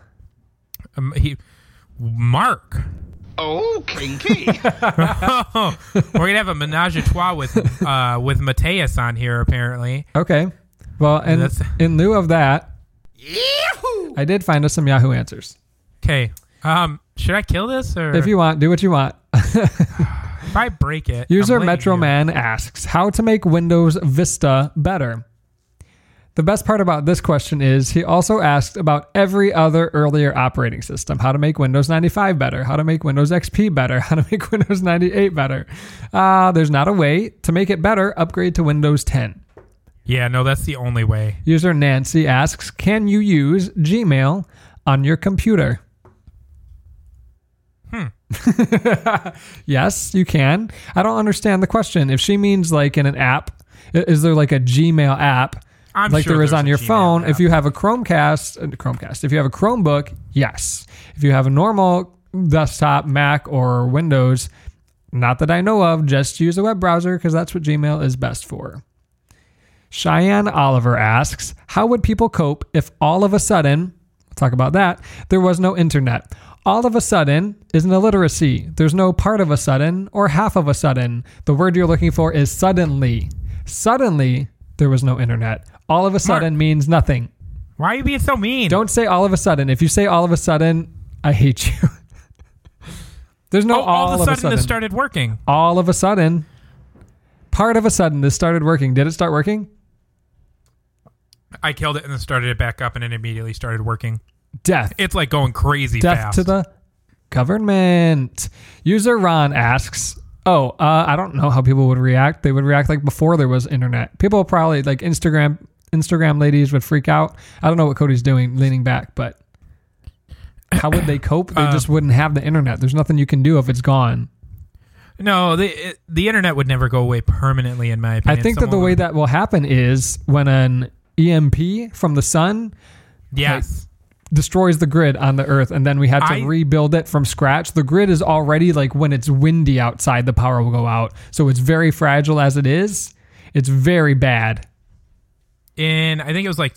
Mark. Oh, kinky. We're gonna have a menage a trois with Mateus on here apparently. Okay. Well, and in lieu of that, I did find us some Yahoo answers. Okay. Should I kill this or if you want, do what you want. If I break it? User Metro Man asks how to make Windows Vista better. The best part about this question is he also asked about every other earlier operating system. How to make Windows 95 better. How to make Windows XP better. How to make Windows 98 better. There's not a way. To make it better, upgrade to Windows 10. Yeah, no, that's the only way. User Nancy asks, can you use Gmail on your computer? Yes, you can. I don't understand the question. If she means like in an app, is there like a Gmail app? I'm like sure there is on your Gmail phone. app. If you have a Chromecast, if you have a Chromebook, yes. If you have a normal desktop, Mac or Windows, not that I know of, just use a web browser because that's what Gmail is best for. Cheyenne Oliver asks, how would people cope if all of a sudden, we'll talk about that, there was no internet? All of a sudden is an illiteracy. There's no part of a sudden or half of a sudden. The word you're looking for is suddenly. Suddenly, there was no internet. All of a sudden means nothing. Why are you being so mean? Don't say all of a sudden. If you say all of a sudden, I hate you. There's no all of a sudden this started working. All of a sudden. Part of a sudden this started working. Did it start working? I killed it and then started it back up and it immediately started working. Death. It's like going crazy Death fast. to the government. User Ron asks, I don't know how people would react. They would react like before there was internet. People probably like Instagram ladies would freak out. I don't know what Cody's doing, leaning back, but how would they cope? They just wouldn't have the internet. There's nothing you can do if it's gone. No, the internet would never go away permanently, in my opinion. I think that the way that will happen is when an EMP from the sun destroys the grid on the earth, and then we had to rebuild it from scratch. The grid is already like when it's windy outside, the power will go out. So it's very fragile as it is. It's very bad. In, I think it was like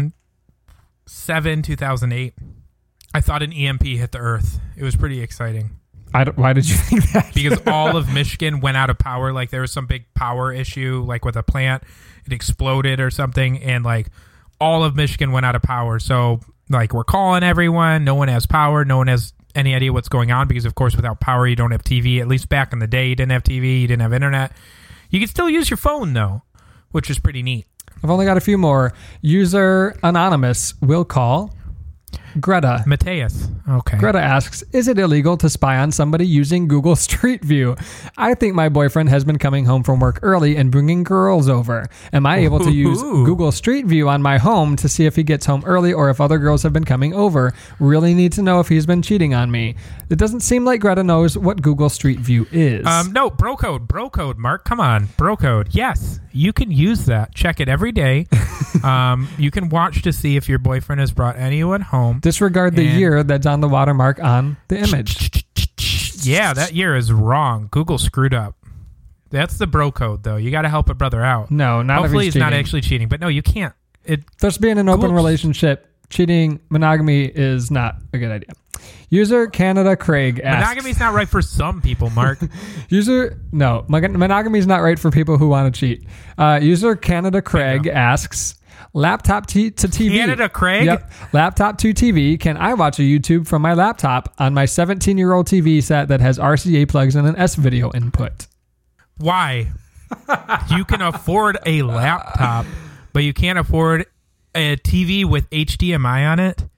2007, 2008, I thought an EMP hit the earth. It was pretty exciting. Why did you think that? Because all of Michigan went out of power. Like there was some big power issue, like with a plant. It exploded or something, and like all of Michigan went out of power. So like we're calling everyone. No one has power. No one has any idea what's going on because, of course, without power, you don't have TV. At least back in the day, you didn't have TV. You didn't have internet. You could still use your phone, though, which is pretty neat. I've only got a few more. User Anonymous will call Greta. Mateus. Okay. Greta asks, is it illegal to spy on somebody using Google Street View? I think my boyfriend has been coming home from work early and bringing girls over. Am I able to use Google Street View on my home to see if he gets home early or if other girls have been coming over? Really need to know if he's been cheating on me. It doesn't seem like Greta knows what Google Street View is. No, bro code, Mark. Come on, bro code. Yes, you can use that. Check it every day. You can watch to see if your boyfriend has brought anyone home. Disregard the year that's on the watermark on the image. Yeah, that year is wrong. Google screwed up. That's the bro code, though. You got to help a brother out. No, not Hopefully if he's he's not cheating. actually cheating. But no, you can't. Just being in an open relationship, cheating, monogamy is not a good idea. User Canada Craig asks... Monogamy's not right for some people, Mark. Monogamy is not right for people who want to cheat. User Canada Craig asks... Laptop to TV. Canada Craig? Yep. Laptop to TV. Can I watch a YouTube from my laptop on my 17-year-old TV set that has RCA plugs and an S-video input? Why? You can afford a laptop, but you can't afford a TV with HDMI on it?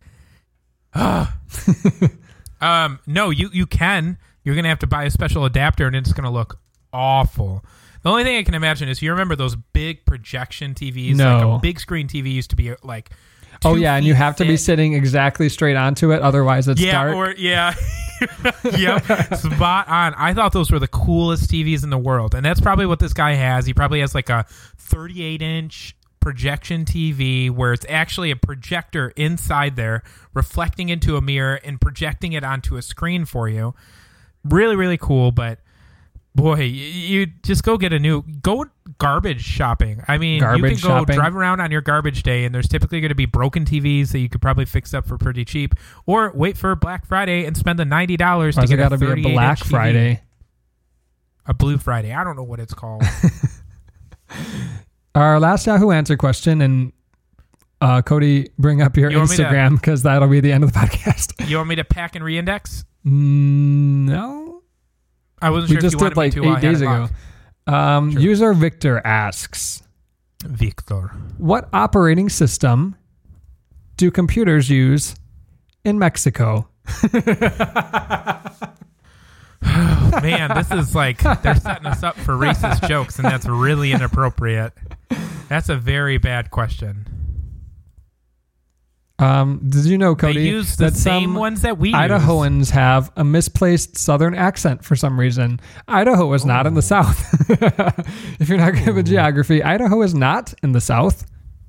No, you can. You're going to have to buy a special adapter, and it's going to look awful. The only thing I can imagine is you remember those big projection TVs? No. Like a big screen TV used to be like 2 and you have to be sitting exactly straight onto it, otherwise it's dark. Yep, spot on. I thought those were the coolest TVs in the world, and that's probably what this guy has. He probably has like a 38-inch projection TV where it's actually a projector inside there reflecting into a mirror and projecting it onto a screen for you. Really, really cool, but Boy, you just go garbage shopping. I mean, you can go drive around on your garbage day, and there's typically going to be broken TVs that you could probably fix up for pretty cheap, or wait for Black Friday and spend the $90 to get a 38-inch be a Black TV. Friday? A Blue Friday. I don't know what it's called. Our last Yahoo Answer question, and Cody, bring up your Instagram because that'll be the end of the podcast. You want me to pack and reindex? No. I wasn't sure we just if you did wanted like me to. 8 days ago. Sure. User Victor asks, what operating system do computers use in Mexico? Man, this is like they're setting us up for racist jokes, and that's really inappropriate. That's a very bad question. Did you know, Cody, they use the same ones that we Idahoans have a misplaced Southern accent for some reason? Idaho is not in the South. If you're not good with geography, Idaho is not in the South.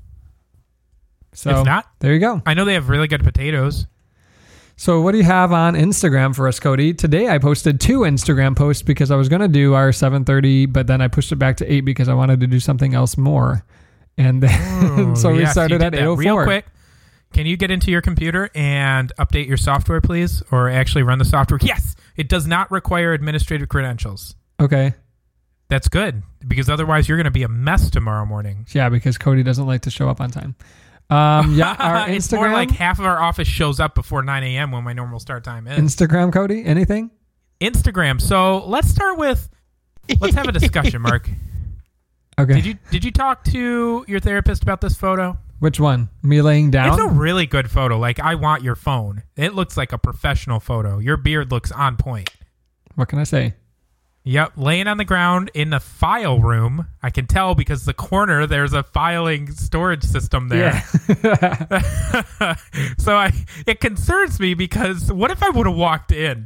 So it's not? There you go. I know they have really good potatoes. So what do you have on Instagram for us, Cody? Today I posted 2 Instagram posts because I was going to do our 7:30, but then I pushed it back to 8 because I wanted to do something else more. And then so we started at 8:04. Real quick. Can you get into your computer and update your software, please? Or actually run the software? Yes! It does not require administrative credentials. Okay. That's good, because otherwise you're going to be a mess tomorrow morning. Yeah, because Cody doesn't like to show up on time. Our Instagram. It's more like half of our office shows up before 9 a.m. when my normal start time is. Instagram, Cody? Anything? Instagram. So let's start with... Let's have a discussion, Mark. Okay. Did you talk to your therapist about this photo? Which one? Me laying down? It's a really good photo. Like, I want your phone. It looks like a professional photo. Your beard looks on point. What can I say? Yep, laying on the ground in the file room. I can tell because the corner, there's a filing storage system there. Yeah. So it concerns me because what if I would have walked in?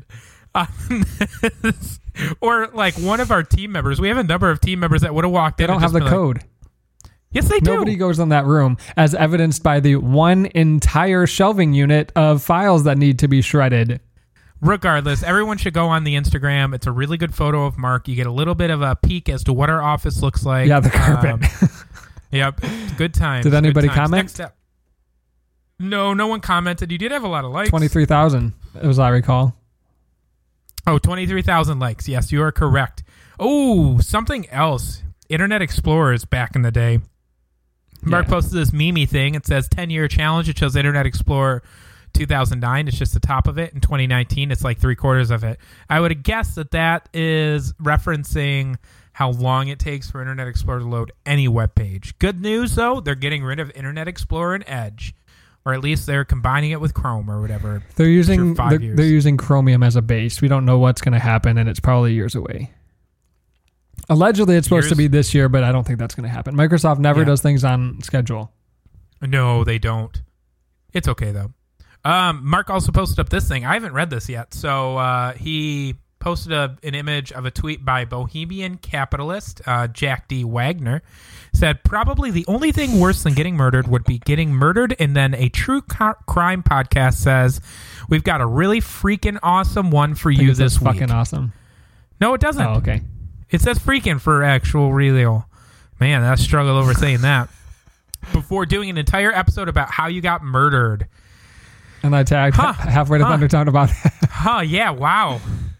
Or like one of our team members. We have a number of team members that would have walked in. They don't have the code. Yes, they do. Nobody goes in that room, as evidenced by the one entire shelving unit of files that need to be shredded. Regardless, everyone should go on the Instagram. It's a really good photo of Mark. You get a little bit of a peek as to what our office looks like. Yeah, the carpet. Yep, good times. Did anybody comment? Next step. No one commented. You did have a lot of likes. 23,000, as I recall. Oh, 23,000 likes. Yes, you are correct. Oh, something else. Internet Explorer is back in the day. Mark posted this meme thing. It says 10-year challenge. It shows Internet Explorer 2009. It's just the top of it. In 2019, it's like 3/4 of it. I would guess that is referencing how long it takes for Internet Explorer to load any web page. Good news, though, they're getting rid of Internet Explorer and Edge. Or at least they're combining it with Chrome or whatever. They're using Chromium as a base. We don't know what's going to happen, and it's probably years away. Allegedly, it's supposed to be this year, but I don't think that's going to happen. Microsoft never does things on schedule. No, they don't. It's okay, though. Mark also posted up this thing. I haven't read this yet. So he posted an image of a tweet by Bohemian capitalist Jack D. Wagner. Said, probably the only thing worse than getting murdered would be getting murdered, and then a true crime podcast says, we've got a really freaking awesome one for you this week. Fucking awesome. No, it doesn't. Oh, okay. It says freaking for actual real. Man, I struggle over saying that. Before doing an entire episode about how you got murdered. And I tagged halfway to Thundertown about that. Yeah, wow.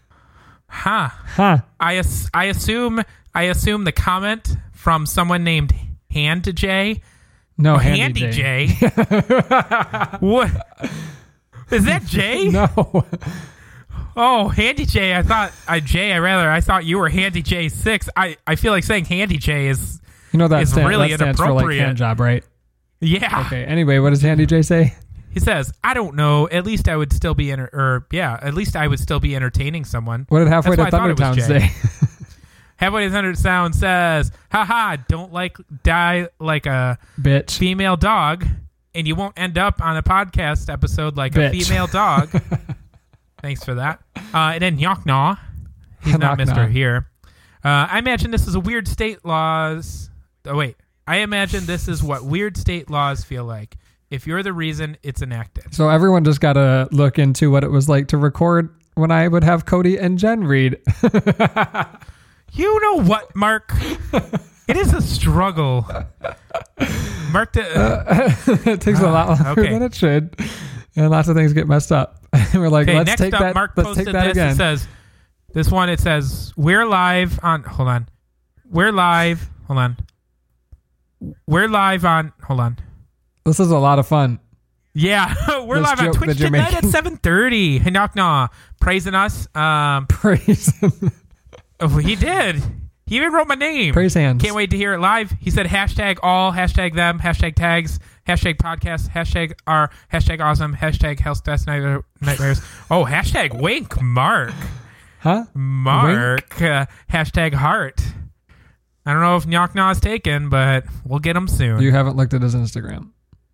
I assume the comment from someone named Hand J. No, Handy J. What? Is that J? No. Oh, Handy J. I thought I thought you were Handy J6. I feel like saying Handy J is really that stands for like hand job, right? Yeah. Okay. Anyway, what does Handy J say? He says, "I don't know. At least I would still be at least I would still be entertaining someone." What did Halfway to Thundertown say? Halfway to Thundertown says, "Haha, don't die like a bitch female dog, and you won't end up on a podcast episode like a female dog." Thanks for that. And then Yakna, he's not Mr. here. I imagine this is a weird state laws. Oh wait, I imagine this is what weird state laws feel like. If you're the reason it's enacted. So everyone just got to look into what it was like to record when I would have Cody and Jen read. You know what, Mark? It is a struggle. Mark, it takes a lot longer than it should, and lots of things get messed up. We're like, okay, let's next take up, that. Mark Let's posted take that this. again. It says, this one. It says, we're live on. Hold on. We're live. Hold on. We're live on. Hold on. This is a lot of fun. Yeah, we're This live on joke Twitch that you're tonight at making. 7:30. Hey, knock knock, praising us. Praise. Oh, he did. He even wrote my name. Praise hands. Can't wait to hear it live. He said hashtag all, hashtag them, hashtag tags, hashtag podcast, hashtag our, hashtag awesome, hashtag health death nightmares. Oh, hashtag wink, Mark. Huh? Mark. Hashtag heart. I don't know if Knock Knock is taken, but we'll get him soon. You haven't looked at his Instagram.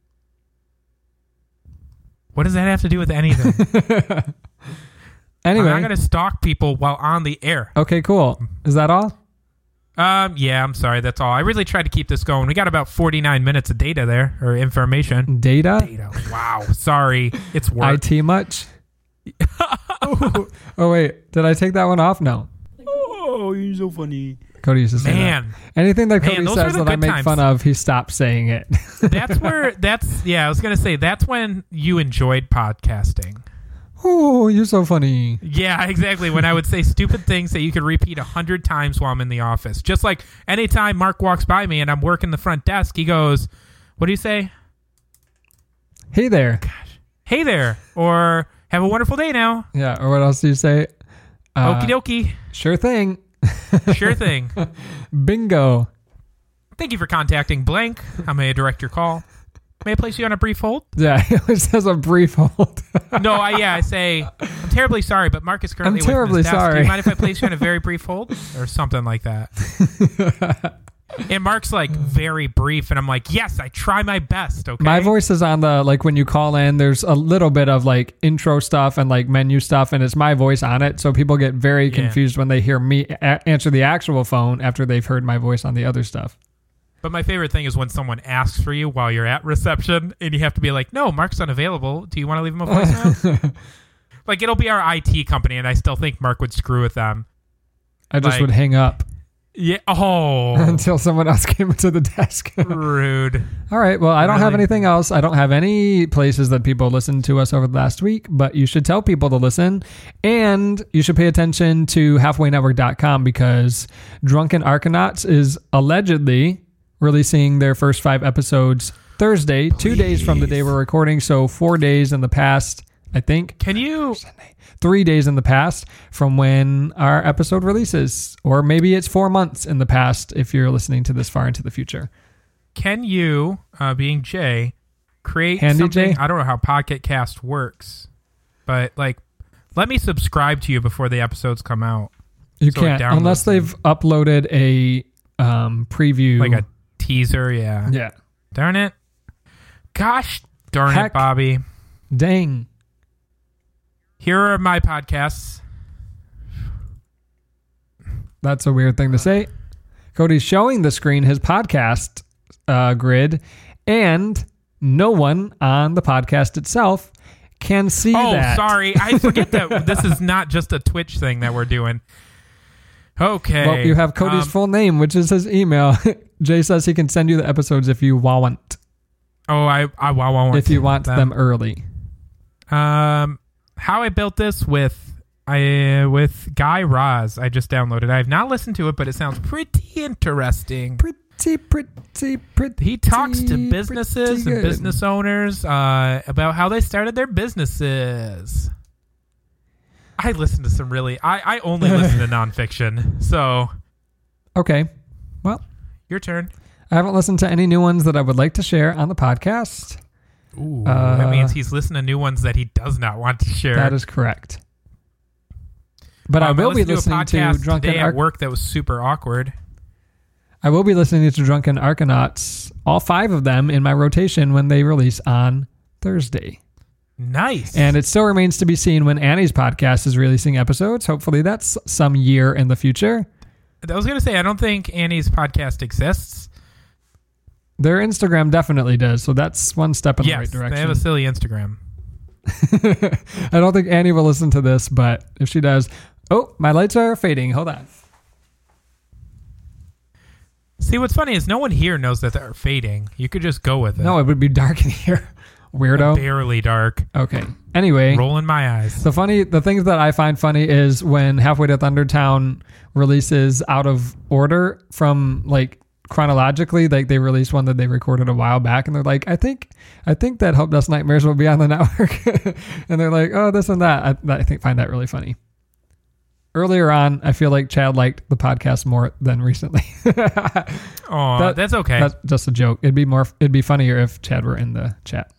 What does that have to do with anything? Anyway. I'm not going to stalk people while on the air. Okay, cool. Is that all? Yeah, I'm sorry. That's all. I really tried to keep this going. We got about 49 minutes of data there, or information. Data? Wow. Sorry. It's work. IT much? Oh, wait. Did I take that one off? No. Oh, you're so funny. Cody used to say Man. that. Anything that Cody those were says the that I good make times. fun of, he stops saying it. I was going to say, that's when you enjoyed podcasting. Oh, you're so funny. Yeah, exactly. When I would say stupid things that you could repeat 100 times while I'm in the office. Just like anytime Mark walks by me and I'm working the front desk, he goes, what do you say? Hey there. Hey there. Or have a wonderful day now. Yeah, or what else do you say? Okie dokie. Sure thing. Sure thing. Bingo. Thank you for contacting blank. How may I direct your call? May I place you on a brief hold? Yeah, he always has a brief hold. No, I say, I'm terribly sorry, but Mark is currently I'm away from terribly his desk. sorry. Do you mind if I place you on a very brief hold? Or something like that. And Mark's like, very brief. And I'm like, yes, I try my best, okay? My voice is on the, like when you call in, there's a little bit of like intro stuff and like menu stuff, and it's my voice on it. So people get very confused when they hear me answer the actual phone after they've heard my voice on the other stuff. But my favorite thing is when someone asks for you while you're at reception and you have to be like, no, Mark's unavailable. Do you want to leave him a voicemail? Like, it'll be our IT company, and I still think Mark would screw with them. I just would hang up. Yeah. Oh. Until someone else came to the desk. Rude. All right. Well, I don't have Really? anything else. I don't have any places that people listened to us over the last week, but you should tell people to listen. And you should pay attention to halfwaynetwork.com because Drunken Arkanauts is allegedly releasing their first 5 episodes Thursday, 2 days from the day we're recording. So 4 days in the past, I think. Can you... 3 days in the past from when our episode releases. Or maybe it's 4 months in the past if you're listening to this far into the future. Can you, being Jay, create Handy something? Jay? I don't know how Pocket Cast works, but like, let me subscribe to you before the episodes come out. You So it can't downloads unless them. they've uploaded a preview. Like a teaser, yeah. Yeah. Darn it. Gosh darn Heck. it, Bobby. Dang. Here are my podcasts. That's a weird thing to say. Cody's showing the screen his podcast grid, and no one on the podcast itself can see that. Oh, sorry. I forget that this is not just a Twitch thing that we're doing. Okay. Well, you have Cody's full name, which is his email. Jay says he can send you the episodes if you want. Oh, I want if you want them early. How I built this with Guy Raz. I just downloaded. I have not listened to it, but it sounds pretty interesting. Pretty. He talks to businesses and good. business owners about how they started their businesses. I listen to some really... I only listen to nonfiction, so... Okay. Well, your turn. I haven't listened to any new ones that I would like to share on the podcast. Ooh, that means he's listening to new ones that he does not want to share. That is correct. But I will be listening to Drunken today at work that was super awkward. I will be listening to Drunken Arkanauts, all 5 of them in my rotation when they release on Thursday. Nice. And it still remains to be seen when Annie's podcast is releasing episodes. Hopefully that's some year in the future. I was going to say, I don't think Annie's podcast exists. Their Instagram definitely does, so that's one step in the right direction. They have a silly Instagram. I don't think Annie will listen to this, but if she does... Oh, my lights are fading. Hold on. See, what's funny is no one here knows that they're fading. You could just go with it. No, it would be dark in here. Weirdo. Barely dark. Okay. Anyway. Rolling my eyes. The things that I find funny is when Halfway to Thundertown releases out of order from like chronologically. Like they released one that they recorded a while back, and they're like, I think that Hope Dust Nightmares will be on the network, and they're like, oh, this and that. I find that really funny. Earlier on, I feel like Chad liked the podcast more than recently. Oh, that's okay. That's just a joke. It'd be funnier if Chad were in the chat.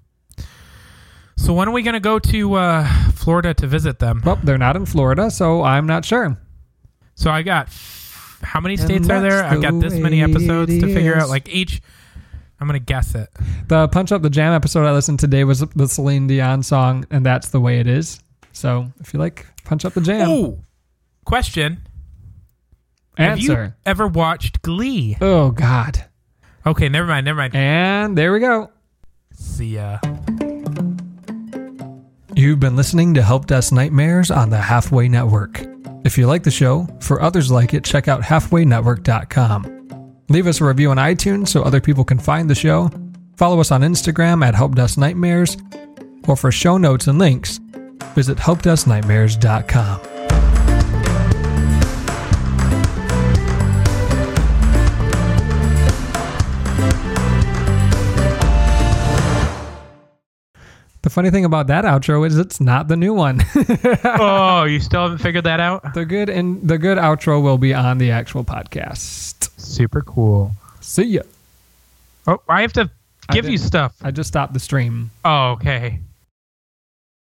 So when are we going to go to Florida to visit them? Well, they're not in Florida, so I'm not sure. So I got how many states are there? I've got this many episodes to figure out. Like each, I'm going to guess it. The Punch Up the Jam episode I listened to today was the Celine Dion song, and That's the Way It Is. So if you like Punch Up the Jam. Ooh, question. Answer. Have you ever watched Glee? Oh, God. Okay, never mind. And there we go. See ya. You've been listening to Help Desk Nightmares on the Halfway Network. If you like the show, for others like it, check out halfwaynetwork.com. Leave us a review on iTunes so other people can find the show. Follow us on Instagram at Help Desk Nightmares. Or for show notes and links, visit helpdesknightmares.com. The funny thing about that outro is it's not the new one. Oh, you still haven't figured that out? The good outro will be on the actual podcast. Super cool. See ya. Oh, I have to give you stuff. I just stopped the stream. Oh, okay.